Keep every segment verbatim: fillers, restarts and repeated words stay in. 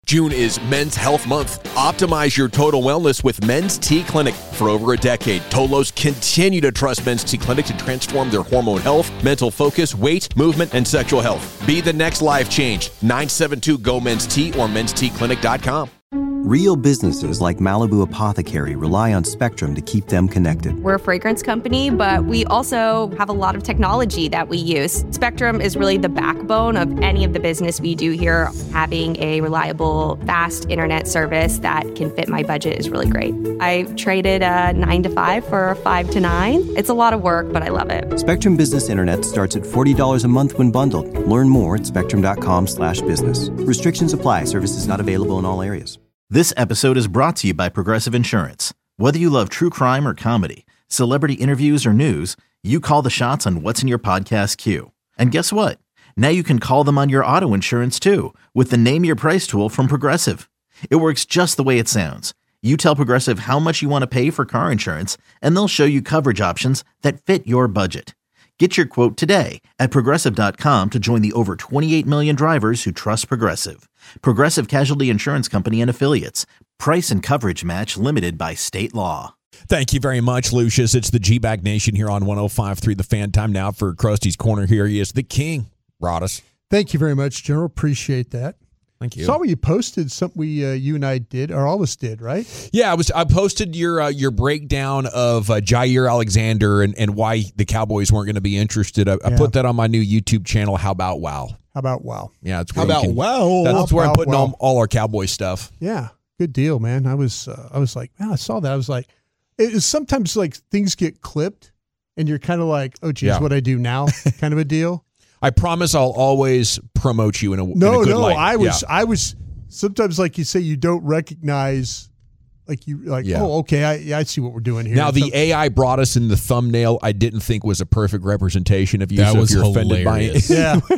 June is Men's Health Month. Optimize your total wellness with Men's T Clinic. For over a decade, Tolos continue to trust Men's T Clinic to transform their hormone health, mental focus, weight, movement, and sexual health. Be the next life change. nine seven two, G O, Men's T or mens t clinic dot com. Real businesses like Malibu Apothecary rely on Spectrum to keep them connected. We're a fragrance company, but we also have a lot of technology that we use. Spectrum is really the backbone of any of the business we do here. Having a reliable, fast internet service that can fit my budget is really great. I traded a nine to five for a five to nine. It's a lot of work, but I love it. Spectrum Business Internet starts at forty dollars a month when bundled. Learn more at spectrum.com slash business. Restrictions apply. Services not available in all areas. This episode is brought to you by Progressive Insurance. Whether you love true crime or comedy, celebrity interviews or news, you call the shots on what's in your podcast queue. And guess what? Now you can call them on your auto insurance too with the Name Your Price tool from Progressive. It works just the way it sounds. You tell Progressive how much you want to pay for car insurance, and they'll show you coverage options that fit your budget. Get your quote today at Progressive dot com to join the over twenty-eight million drivers who trust Progressive. Progressive Casualty Insurance Company and Affiliates. Price and coverage match limited by state law. Thank you very much, Lucius. It's the G-Bag Nation here on one oh five point three The Fan. Time now for Krusty's Corner. Here he is, the king, Broaddus. Thank you very much, General. Appreciate that. Thank you. Saw what you posted, something we, uh, you and I did, or all of us did, right? Yeah, I was. I posted your uh, your breakdown of uh, Jair Alexander and, and why the Cowboys weren't going to be interested. I, yeah. I put that on my new YouTube channel. How about wow? How about wow? Yeah, it's how about can, wow? That's where wow, I'm putting wow. all, all our Cowboy stuff. Yeah, good deal, man. I was uh, I was like, man, I saw that. I was like, it is sometimes like things get clipped, and you're kind of like, oh, geez, Yeah. what I do now, kind of a deal. I promise I'll always promote you in a no, in a good no. light. I was Yeah. I was. Sometimes, like you say, you don't recognize, like you like. Yeah. Oh, okay, I yeah, I see what we're doing here. Now, the So- A I brought us in the thumbnail. I didn't think was a perfect representation of you. That so was if you're offended by hilarious.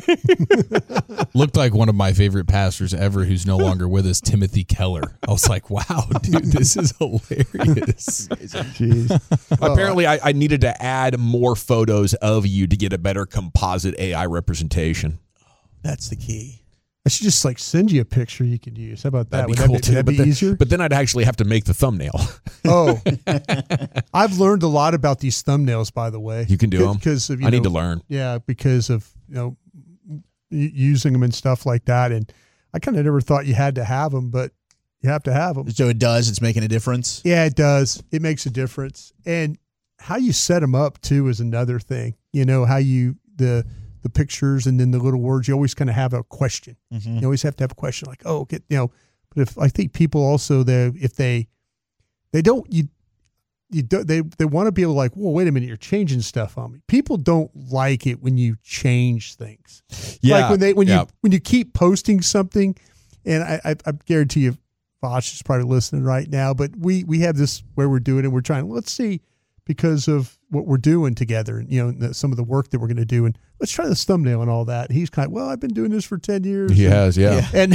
it, yeah, Looked like one of my favorite pastors ever who's no longer with us, Timothy Keller. I was like, wow, dude, this is hilarious. jeez. apparently I, I needed to add more photos of you to get a better composite A I representation. That's the key. I should just like send you a picture you could use. How about that? That'd be Would cool that be, too. that'd but be then, easier? But then I'd actually have to make the thumbnail. Oh, I've learned a lot about these thumbnails, by the way. You can do them. Because of, you I know, need to learn. Yeah, because of you know u- using them and stuff like that. And I kind of never thought you had to have them, but you have to have them. So it does. It's making a difference. Yeah, it does. It makes a difference. And how you set them up too is another thing. You know how you the the pictures and then the little words. You always kind of have a question. Mm-hmm. You always have to have a question like, oh, get you know. But if I think people also they if they they don't you you do, they they want to be able to like, well, wait a minute, you're changing stuff on me. People don't like it when you change things. Yeah, like when they when yeah. you when you keep posting something, and I, I I guarantee you, Vosh is probably listening right now. But we we have this where we're doing it. We're trying. Let's see, because of what we're doing together, and you know the, some of the work that we're going to do, and let's try this thumbnail and all that. And he's kind of, well, I've been doing this for ten years. He and, has, yeah. And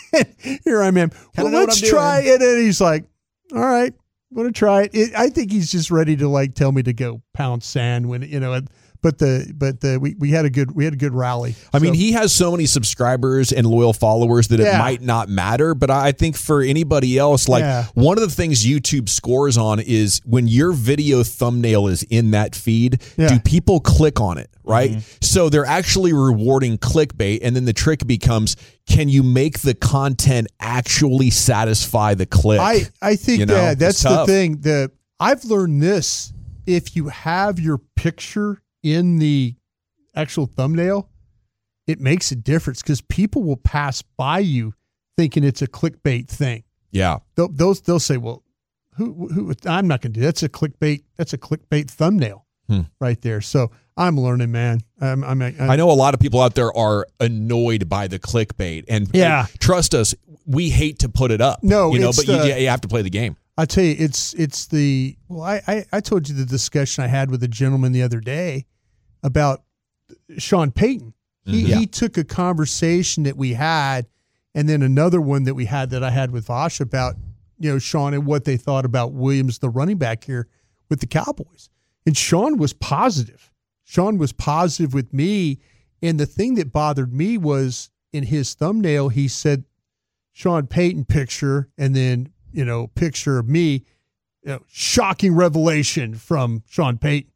here I am. Well, know what let's I'm try doing. it. And he's like, all right, I'm going to try it. it. I think he's just ready to like tell me to go pound sand when, you know, and, but the, but the, we, we had a good, we had a good rally. I mean, So- he has so many subscribers and loyal followers that it Yeah. might not matter. But I think for anybody else, like Yeah. one of the things YouTube scores on is when your video thumbnail is in that feed, Yeah. do people click on it? Right. So they're actually rewarding clickbait. And then the trick becomes, can you make the content actually satisfy the click? I, I think You know, that that's it's the tough. thing. The I've learned this. If you have your picture in the actual thumbnail, it makes a difference because people will pass by you thinking it's a clickbait thing. yeah. They'll they'll, they'll say, well, who who I'm not going to do that's a clickbait. That's a clickbait thumbnail Hmm. right there. So I'm learning, man. I'm, I'm, I'm I know a lot of people out there are annoyed by the clickbait, and Yeah. and trust us, we hate to put it up. No, you know, it's but you, the- you have to play the game. I tell you, it's it's the well, I, I I told you the discussion I had with a gentleman the other day about Sean Payton. He Mhm. Yeah. he took a conversation that we had, and then another one that we had that I had with Vosh about you know Sean and what they thought about Williams, the running back here with the Cowboys. And Sean was positive. Sean was positive with me, and the thing that bothered me was in his thumbnail he said Sean Payton picture and then, you know, picture of me, you know, shocking revelation from Sean Payton.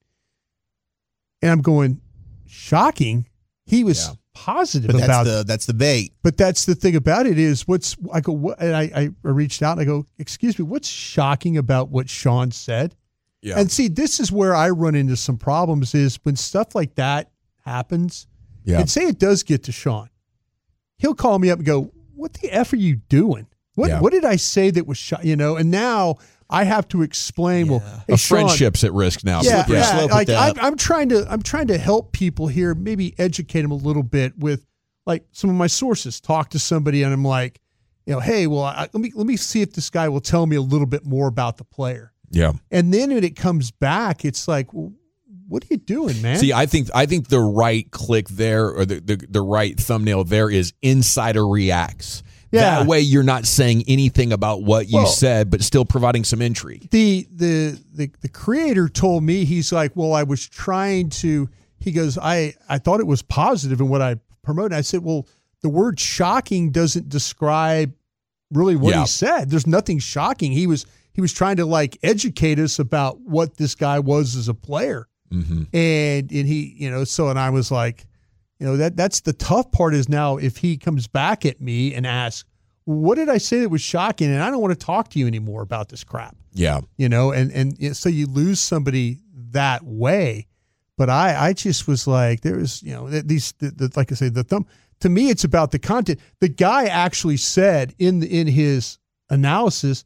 And I'm going, shocking? He was yeah. positive but that's about the, that's the bait. But that's the thing about it is what's, I go, what, and I, I reached out and I go, excuse me, what's shocking about what Sean said? Yeah. And see, this is where I run into some problems is when stuff like that happens, yeah. and say it does get to Sean, he'll call me up and go, what the F are you doing? What yeah. what did I say that was, sh-? you know, and now I have to explain, yeah. well, hey, a Sean, friendship's at risk now. Yeah, yeah. Like I'm, I'm trying to, I'm trying to help people here, maybe educate them a little bit with like some of my sources, talk to somebody and I'm like, you know, hey, well, I, let me, let me see if this guy will tell me a little bit more about the player. Yeah. And then when it comes back, it's like, well, what are you doing, man? See, I think I think the right click there or the, the, the right thumbnail there is Insider Reacts. Yeah. That way you're not saying anything about what you well, said, but still providing some intrigue. The, the the the creator told me, he's like, well, I was trying to, he goes, I, I thought it was positive in what I promoted. I said, well, the word shocking doesn't describe really what yeah. he said. There's nothing shocking. He was He was trying to like educate us about what this guy was as a player. Mm-hmm. And and he, you know, so and I was like, you know, that that's the tough part is now if he comes back at me and asks, what did I say that was shocking? And I don't want to talk to you anymore about this crap. Yeah. You know, and and so you lose somebody that way. But I I just was like, there was, you know, these the, the, like I say, the thumb to me, it's about the content. The guy actually said in the, in his analysis,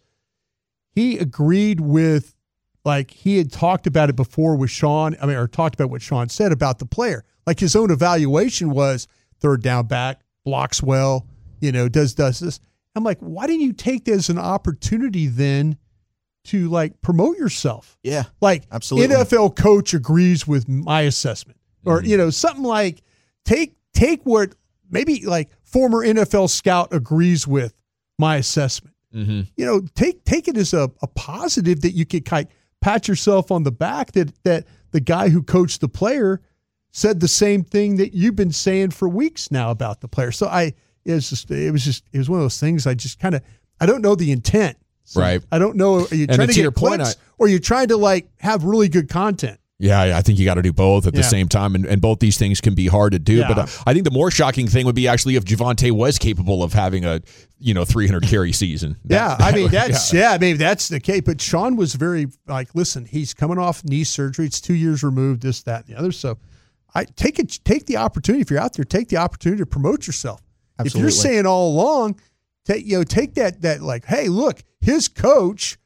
he agreed with, like, he had talked about it before with Sean, I mean, or talked about what Sean said about the player. Like, his own evaluation was third down back, blocks well, you know, does, does this. I'm like, why didn't you take this as an opportunity then to, like, promote yourself? Yeah, like, absolutely. N F L coach agrees with my assessment. Or, mm-hmm. you know, something like, take take what maybe, like, former N F L scout agrees with my assessment. Mm-hmm. You know, take take it as a, a positive that you could kind of pat yourself on the back that that the guy who coached the player said the same thing that you've been saying for weeks now about the player. So I it was just it was just it was one of those things I just kind of I don't know the intent. So right. I don't know. Are you trying to, to get clicks, point, I, or are you trying to like have really good content? Yeah, I think you got to do both at yeah. the same time, and, and both these things can be hard to do. Yeah. But uh, I think the more shocking thing would be actually if Javonte was capable of having a, you know, three hundred carry season. That, yeah, I mean that's yeah. yeah, maybe that's the case. But Sean was very like, listen, he's coming off knee surgery. It's two years removed. This, that, and the other. So, I take it, take the opportunity. If you're out there, take the opportunity to promote yourself. Absolutely. If you're saying all along, take you know, take that that like, hey, look, his coach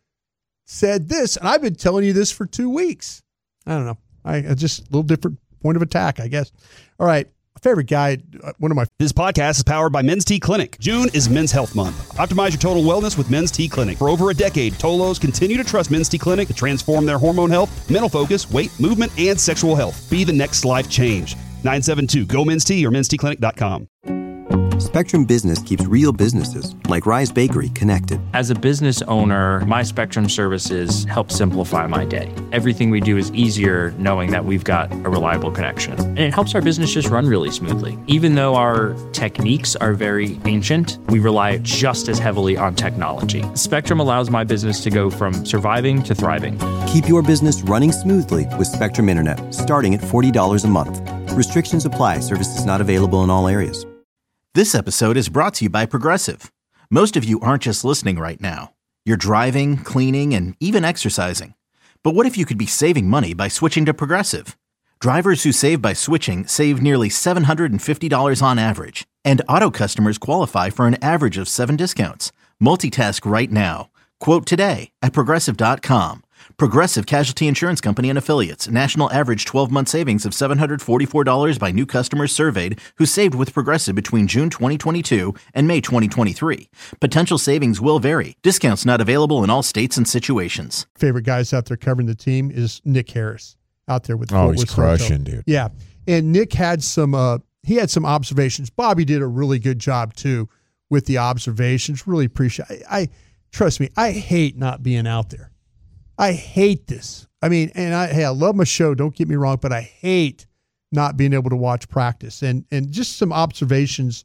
said this, and I've been telling you this for two weeks. I don't know. I just a little different point of attack, I guess. All right. My favorite guy, one of my. This podcast is powered by Men's T Clinic. June is Men's Health Month. Optimize your total wellness with Men's T Clinic. For over a decade, Tolos continue to trust Men's T Clinic to transform their hormone health, mental focus, weight, movement, and sexual health. Be the next life change. nine seven two, go men's t or men's t clinic dot com. Spectrum Business keeps real businesses, like Rise Bakery, connected. As a business owner, my Spectrum services help simplify my day. Everything we do is easier knowing that we've got a reliable connection. And it helps our business just run really smoothly. Even though our techniques are very ancient, we rely just as heavily on technology. Spectrum allows my business to go from surviving to thriving. Keep your business running smoothly with Spectrum Internet, starting at forty dollars a month. Restrictions apply. Services not available in all areas. This episode is brought to you by Progressive. Most of you aren't just listening right now. You're driving, cleaning, and even exercising. But what if you could be saving money by switching to Progressive? Drivers who save by switching save nearly seven hundred fifty dollars on average. And auto customers qualify for an average of seven discounts. Multitask right now. Quote today at Progressive dot com. Progressive Casualty Insurance Company and Affiliates. National average twelve-month savings of seven hundred forty-four dollars by new customers surveyed who saved with Progressive between June twenty twenty-two and May twenty twenty-three. Potential savings will vary. Discounts not available in all states and situations. Favorite guys out there covering the team is Nick Harris out there with. Oh, he's crushing, dude. Yeah, and Nick had some. Uh, he had some observations. Bobby did a really good job too with the observations. Really appreciate. I, I trust me. I hate not being out there. I hate this. I mean, and I, hey, I love my show. Don't get me wrong, but I hate not being able to watch practice and, and just some observations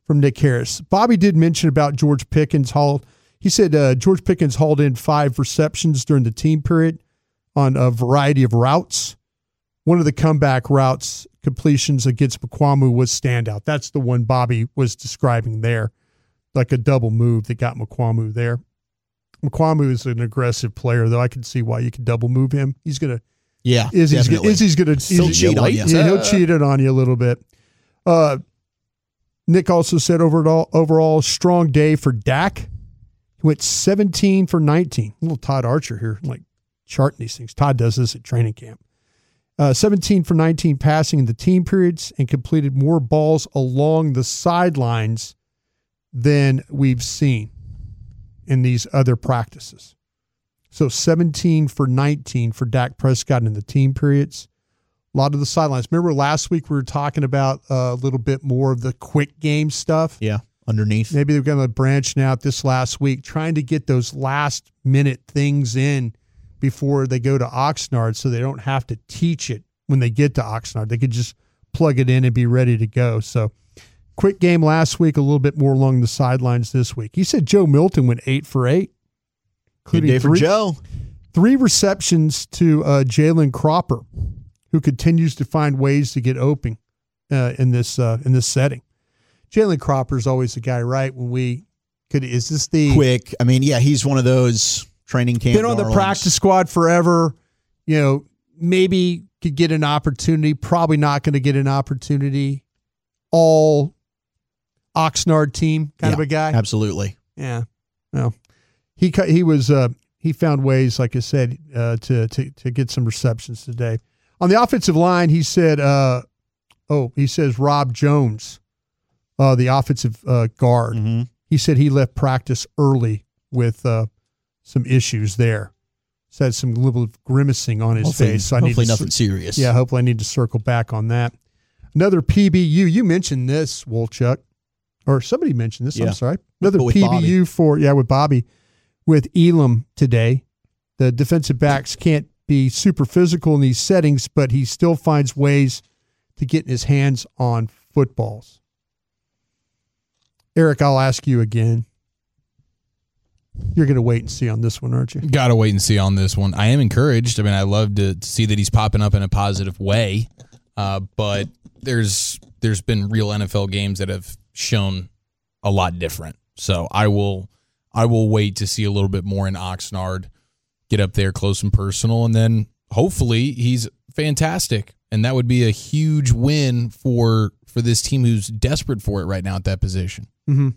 from Nick Harris. Bobby did mention about George Pickens. Hauled, he said uh, George Pickens hauled in five receptions during the team period on a variety of routes. One of the comeback routes completions against McQuamu was standout. That's the one Bobby was describing there, like a double move that got McQuamu there. McQuamu is an aggressive player, though. I can see why you can double move him. He's gonna, yeah, Izzy's gonna, Izzy's gonna, He'll cheat on you. Yeah, he'll cheat it on you a little bit. Uh, Nick also said overall, overall strong day for Dak. He went seventeen for nineteen. A little Todd Archer here, like charting these things. Todd does this at training camp. Uh, seventeen for nineteen passing in the team periods and completed more balls along the sidelines than we've seen in these other practices. So seventeen for nineteen for Dak Prescott in the team periods. A lot of the sidelines. Remember last week we were talking about a little bit more of the quick game stuff? Yeah, underneath. Maybe they're going to branch out this last week, trying to get those last minute things in before they go to Oxnard so they don't have to teach it when they get to Oxnard. They could just plug it in and be ready to go. So quick game last week, a little bit more along the sidelines this week. He said Joe Milton went eight for eight. Good day for three, Joe. Three receptions to uh, Jalen Cropper, who continues to find ways to get open uh, in this uh, in this setting. Jalen Cropper is always the guy, right? When we could, is this the quick? I mean, yeah, he's one of those training camp. Been on the practice squad forever. You know, maybe could get an opportunity. Probably not going to get an opportunity. All Oxnard team kind yeah, of a guy. Absolutely. Yeah. Well, he he was uh, he found ways, like I said, uh, to to to get some receptions today. On the offensive line, he said, uh, "Oh, he says Rob Jones, uh, the offensive uh, guard. Mm-hmm. He said he left practice early with uh, some issues there. He's had some little grimacing on his hopefully, face. So I hopefully need to nothing serious. Yeah, hopefully I need to circle back on that. Another P B U. You mentioned this, Wolchuk, or somebody mentioned this. Yeah. I'm sorry. Another with P B U Bobby. for yeah with Bobby with Elam today. The defensive backs can't be super physical in these settings, but he still finds ways to get his hands on footballs. Eric, I'll ask you again. You're going to wait and see on this one, aren't you? Got to wait and see on this one. I am encouraged. I mean, I love to, to see that he's popping up in a positive way, uh, but there's there's been real N F L games that have shown a lot different. So I will I will wait to see a little bit more in Oxnard, get up there close and personal, and then hopefully he's fantastic. And that would be a huge win for for this team who's desperate for it right now at that position. Mm-hmm.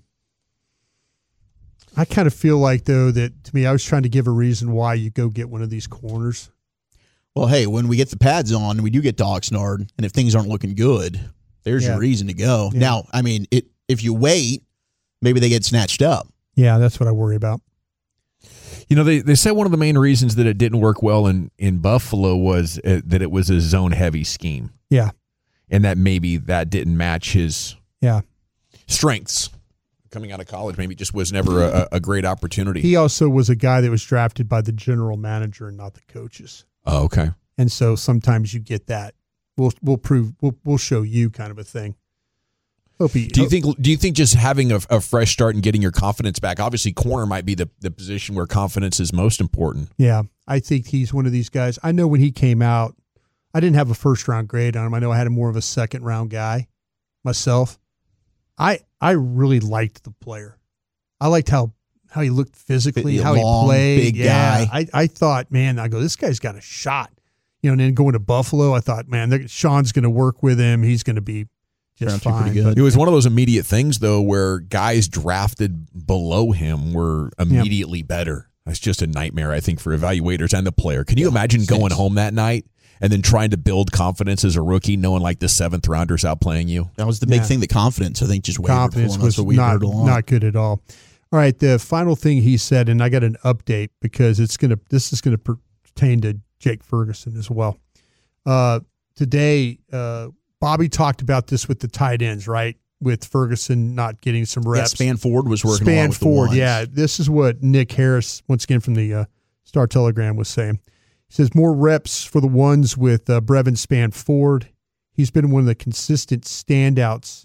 I kind of feel like, though, that to me, I was trying to give a reason why you go get one of these corners. Well, hey, when we get the pads on and we do get to Oxnard, and if things aren't looking good, there's Yeah. your reason to go. Yeah. Now, I mean, it if you wait, maybe they get snatched up. Yeah, that's what I worry about. You know, they, they said one of the main reasons that it didn't work well in, in Buffalo was uh, that it was a zone-heavy scheme. Yeah. And that maybe that didn't match his Yeah. strengths. Coming out of college, maybe it just was never a, a great opportunity. He also was a guy that was drafted by the general manager and not the coaches. Oh, okay. And so sometimes you get that. We'll we'll prove we'll we'll show you kind of a thing. Hope he, Do you think? Do you think just having a, a fresh start and getting your confidence back? Obviously, corner might be the, the position where confidence is most important. Yeah, I think he's one of these guys. I know when he came out, I didn't have a first round grade on him. I know I had him more of a second round guy myself. I I really liked the player. I liked how how he looked physically, Big, how long, he played. big yeah, guy. I I thought, man, I go, this guy's got a shot. You know, and then going to Buffalo, I thought, man, Sean's going to work with him. He's going to be just Turned out to be fine. pretty good. It was one of those immediate things, though, where guys drafted below him were immediately better. That's just a nightmare, I think, for evaluators and the player. Can you Yeah, imagine six. going home that night and then trying to build confidence as a rookie, knowing like the seventh rounders outplaying you? That was the big Yeah. thing. The confidence, I think, just wavered Confidence for him. was That's what we not, heard a lot. not good at all. All right, the final thing he said, and I got an update because it's gonna. This is going to pertain to Jake Ferguson as well. Uh, today, uh, Bobby talked about this with the tight ends, right? With Ferguson not getting some Yeah, reps. Span Ford was working a lot Span with the Ford, ones. yeah. This is what Nick Harris, once again from the uh, Star Telegram, was saying. He says more reps for the ones with uh, Brevin Span Ford. He's been one of the consistent standouts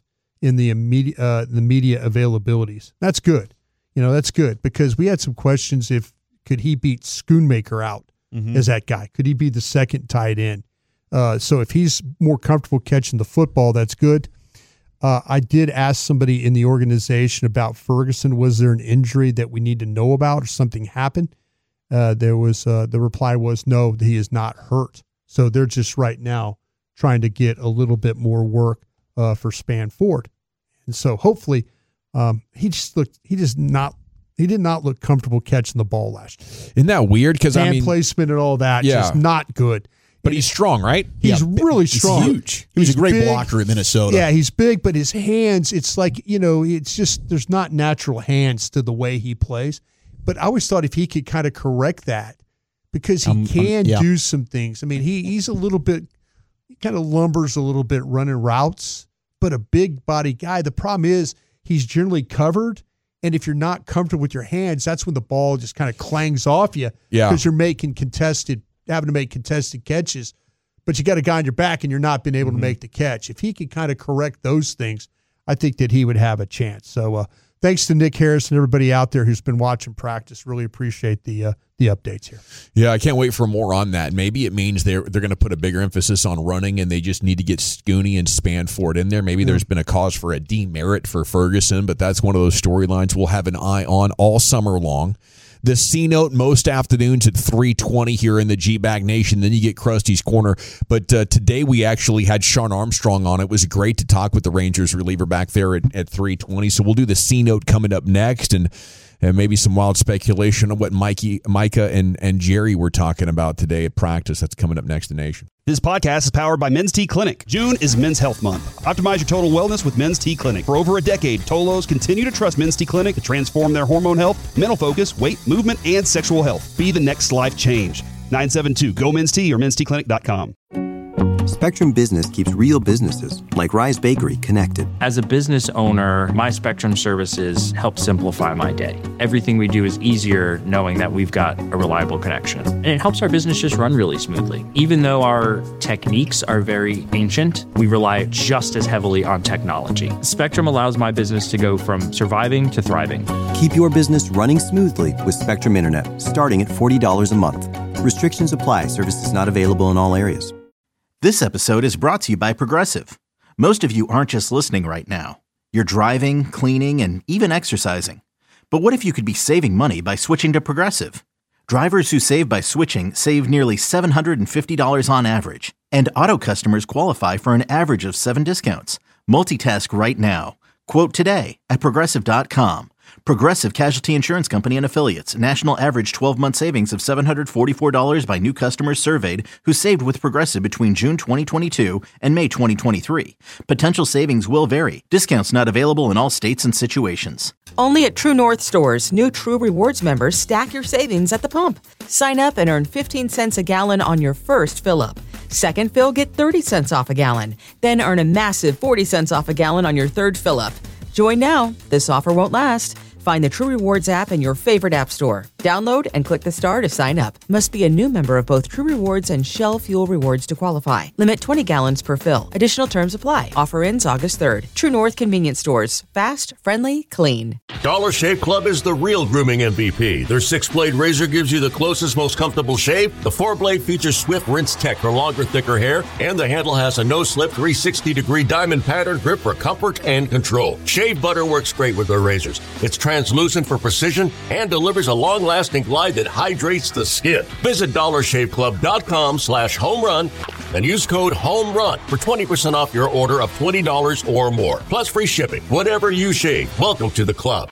in the immediate uh, the media availabilities. That's good. You know, that's good because we had some questions if could he beat Schoonmaker out mm-hmm. as that guy? Could he be the second tight end? Uh, so if he's more comfortable catching the football, that's good. Uh, I did ask somebody in the organization about Ferguson. Was there an injury that we need to know about or something happened? Uh, there was uh, the reply was no, he is not hurt. So they're just right now trying to get a little bit more work uh, for Spanford. And so hopefully um, he just looked, he just not, he did not look comfortable catching the ball last year. Isn't that weird? Because I mean, placement and all that, yeah. just not good. But he's strong, right? He's yeah, really strong. He's huge. He was he's a great big. blocker at Minnesota. Yeah, he's big, but his hands, it's like, you know, it's just, there's not natural hands to the way he plays. But I always thought if he could kind of correct that, because he um, can um, yeah. do some things. I mean, he he's a little bit, he kind of lumbers a little bit running routes, but a big body guy. The problem is he's generally covered. And if you're not comfortable with your hands, that's when the ball just kind of clangs off you yeah. because you're making contested having to make contested catches, but you got a guy on your back and you're not being able mm-hmm. to make the catch. If he could kind of correct those things, I think that he would have a chance. So uh, thanks to Nick Harris and everybody out there who's been watching practice. Really appreciate the uh, the updates here. Yeah, I can't wait for more on that. Maybe it means they're they're going to put a bigger emphasis on running and they just need to get Scooney and Spanford in there. Maybe mm-hmm. there's been a cause for a demerit for Ferguson, but that's one of those storylines we'll have an eye on all summer long. The C-Note most afternoons at three twenty here in the G-Bag Nation. Then you get Krusty's Corner. But uh, today we actually had Sean Armstrong on. It was great to talk with the Rangers reliever back there at, at three twenty. So we'll do the C-Note coming up next and, and maybe some wild speculation on what Mikey, Micah and, and Jerry were talking about today at practice. That's coming up next in Nation. This podcast is powered by Men's T Clinic. June is Men's Health Month. Optimize your total wellness with Men's T Clinic. For over a decade, Tolos continue to trust Men's T Clinic to transform their hormone health, mental focus, weight, movement, and sexual health. Be the next life change. nine seven two, G O Men's T or men's t clinic dot com. Spectrum Business keeps real businesses, like Rise Bakery, connected. As a business owner, my Spectrum services help simplify my day. Everything we do is easier knowing that we've got a reliable connection. And it helps our business just run really smoothly. Even though our techniques are very ancient, we rely just as heavily on technology. Spectrum allows my business to go from surviving to thriving. Keep your business running smoothly with Spectrum Internet, starting at forty dollars a month. Restrictions apply. Services not available in all areas. This episode is brought to you by Progressive. Most of you aren't just listening right now. You're driving, cleaning, and even exercising. But what if you could be saving money by switching to Progressive? Drivers who save by switching save nearly seven hundred fifty dollars on average. And auto customers qualify for an average of seven discounts. Multitask right now. Quote today at Progressive dot com. Progressive Casualty Insurance Company and Affiliates. National average twelve-month savings of seven hundred forty-four dollars by new customers surveyed who saved with Progressive between June twenty twenty-two and May twenty twenty-three. Potential savings will vary. Discounts not available in all states and situations. Only at True North stores, new True Rewards members stack your savings at the pump. Sign up and earn fifteen cents a gallon on your first fill-up. Second fill, get thirty cents off a gallon. Then earn a massive forty cents off a gallon on your third fill-up. Join now. This offer won't last. Find the True Rewards app in your favorite app store. Download and click the star to sign up. Must be a new member of both True Rewards and Shell Fuel Rewards to qualify. Limit twenty gallons per fill. Additional terms apply. Offer ends August third. True North Convenience Stores. Fast, friendly, clean. Dollar Shave Club is the real grooming M V P. Their six-blade razor gives you the closest, most comfortable shave. The four-blade features swift rinse tech for longer, thicker hair. And the handle has a no-slip three hundred sixty degree diamond pattern grip for comfort and control. Shave butter works great with their razors. It's translucent for precision and delivers a long-lasting glide that hydrates the skin. Visit dollar shave club dot com slash home run and use code HOMERUN for twenty percent off your order of twenty dollars or more. Plus free shipping. Whatever you shave, welcome to the club.